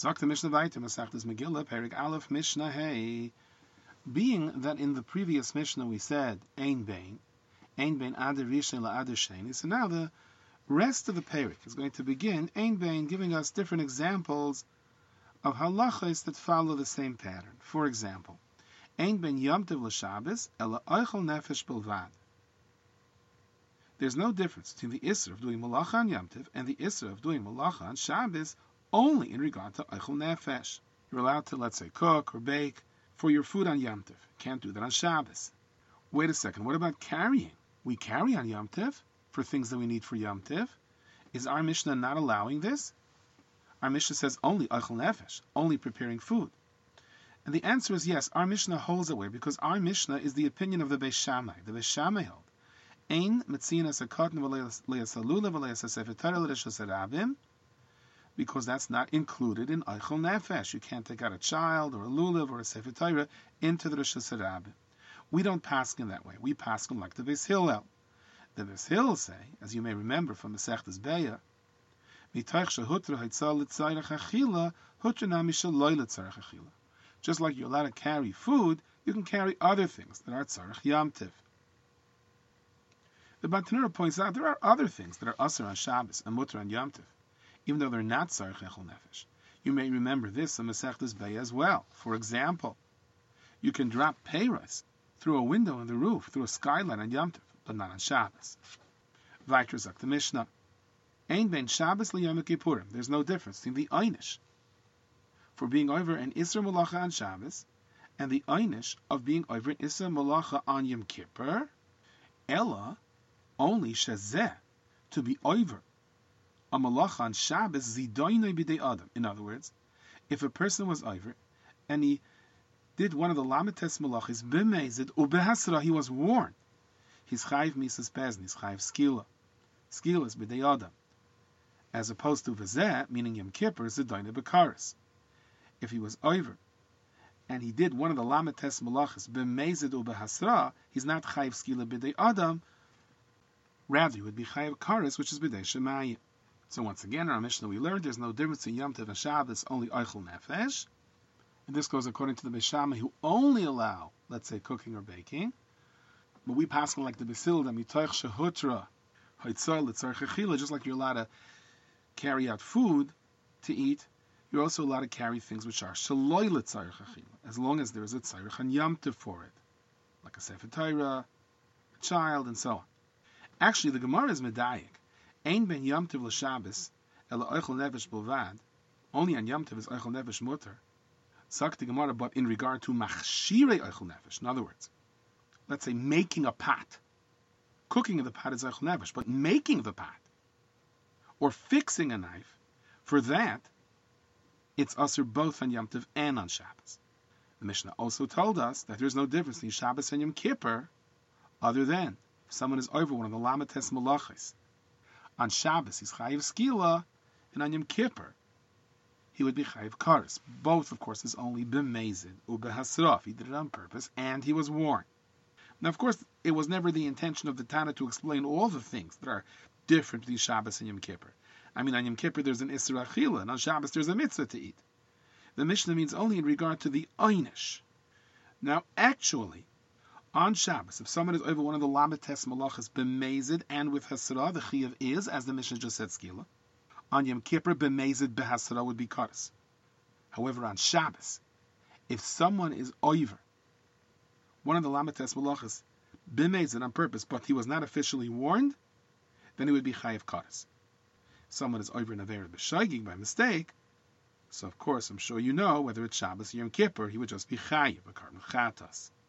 Sagt the Mishnah weiter, Masechtas Megillah, Perik Aleph, Mishnah Hey. Being that in the previous Mishnah we said Ein Bein Ader Rishon LaAder Sheni, so now the rest of the Perik is going to begin Ein Bein, giving us different examples of halachos that follow the same pattern. For example, Ein Bein Yom Tov l'Shabbos Ela Oichel Nefesh Bilvad. There's no difference between the Isser of doing Malacha on Yom Tov and the Isser of doing Malacha on Shabbos only in regard to Oichel Nefesh. You're allowed to, let's say, cook or bake for your food on Yom Tov. Can't do that on Shabbos. Wait a second, what about carrying? We carry on Yom Tov for things that we need for Yom Tov. Is our Mishnah not allowing this? Our Mishnah says only Oichel Nefesh, only preparing food. And the answer is yes, our Mishnah holds that way because our Mishnah is the opinion of the Beis Shammai. The Beis Shammai held Ein Metziin as a cotton v'leyasalula v'leyasasefet Torah l'reshus harabim, because that's not included in Oichel Nefesh. You can't take out a child or a lulav or a Sefer Torah into the Reshus harabim. We don't paskin that way. We paskin like the Beis Hillel. The Beis Hillel say, as you may remember from Masechtas Beya, just like you're allowed to carry food, you can carry other things that are tzarech Yom Tiv. The Bartenura points out there are other things that are asur on Shabbos and mutter on Yom Tiv, even though they're not tzarech Echel Nefesh. You may remember this in Masechtas Beya as well. For example, you can drop peiros through a window in the roof, through a skylight on Yom Tov, but not on Shabbos. Weiter sagt the Mishnah, Ein ben Shabbos liyom Kippurim. There's no difference between the einish for being over an Isser Malacha on Shabbos and the einish of being over an Isser Malacha on Yom Kippur. Ella, only shezeh, to be over a Malacha on Shabbos zidoinoi b'dei Adam. In other words, if a person was over and he did one of the Lamites Malachis b'mezid ubehasra, he was warned. He's chayiv misas pezn, he's chayiv skila. Skila is b'dei Adam, as opposed to v'zeh, meaning Yom Kippur, zidoinoi b'karis. If he was over and he did one of the Lamites Malachis b'mezid ubehasra, he's not chayiv skila b'dei Adam. Rather, he would be chayiv karis, which is b'dei shemayim. So once again, in our Mishnah we learned there's no difference in Yom Tov and Shabbos, only Oichel Nefesh. And this goes according to the Beis Shammai, who only allow, let's say, cooking or baking. But we pass on like the Beis Hillel, mitoich shehutra, haitzar l'tzarech achila, just like you're allowed to carry out food to eat, you're also allowed to carry things which are shaloi l'tzarech achila, as long as there is a tzarech and Yom Tov for it, like a Sefer Torah, a child, and so on. Actually, the Gemara is medayik. Ein ben Yom Tov l'Shabbos, ela Oichel Nefesh bilvad, only on Yom Tov is Oichel Nefesh mutter. Sagt the Gemara, but in regard to machshirei Oichel Nefesh, in other words, let's say making a pot. Cooking in the pot is Oichel Nefesh, but making the pot, or fixing a knife, for that, it's asur both on Yom Tov and on Shabbos. The Mishnah also told us that there's no difference between Shabbos and Yom Kippur, other than if someone is over one of the Lamites Malachis. On Shabbos, he's chayiv skila, and on Yom Kippur, he would be chayiv karis. Both, of course, is only b'mezid ubehasraf. He did it on purpose, and he was warned. Now, of course, it was never the intention of the Tana to explain all the things that are different between Shabbos and Yom Kippur. I mean, on Yom Kippur there's an Isser Achila, and on Shabbos there's a mitzvah to eat. The Mishnah means only in regard to the einish. Now, actually, on Shabbos, if someone is over one of the Lamites Malachas b'mezid and with Hasra, the Chiyav is, as the Mishnah just said, skila. On Yom Kippur, b'mezid b'hasra would be kares. However, on Shabbos, if someone is over one of the Lamites Malachas b'mezid on purpose, but he was not officially warned, then he would be chayiv kares. Someone is over an Avera b'shaygig by mistake, so of course, I'm sure you know, whether it's Shabbos or Yom Kippur, he would just be chayiv, a karban chatas.